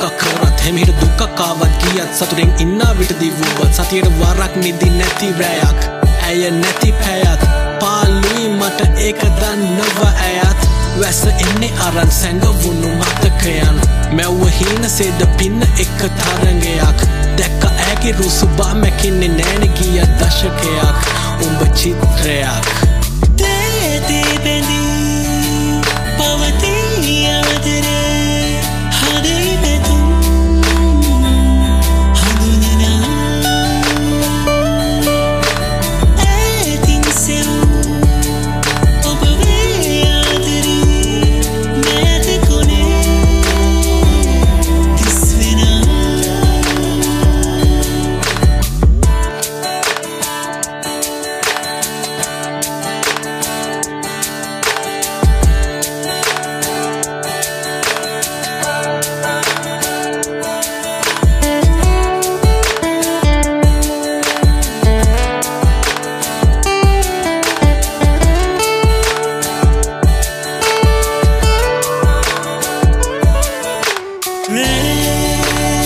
කරත් හැමිට දුකක් ආවත් ගියත් සතුටෙන් ඉන්න විටදී වුවත් සතියට වරක් නිදි නැති රැයක් ඇය නැති පැයත් පාළුයි මට ඒක දන්නව ඇයත් වැස්ස එන්නේ අරන් සැඟවුණු මතකයන් මැව්ව හීන සේද පින්න එක තරංගයක් දැක්ක ඇගේ රුසුබා මැකින්නේ නෑන ගිය දශකයක් උඹ චිත්‍රයක් තේතේ බැඳී පවතී අවතරේ හදයි පැතුම් හඳුනනා ඇතින් සෙව් ඔබ වේ ආදරී නැත කොනේ තිස්වෙනා Rain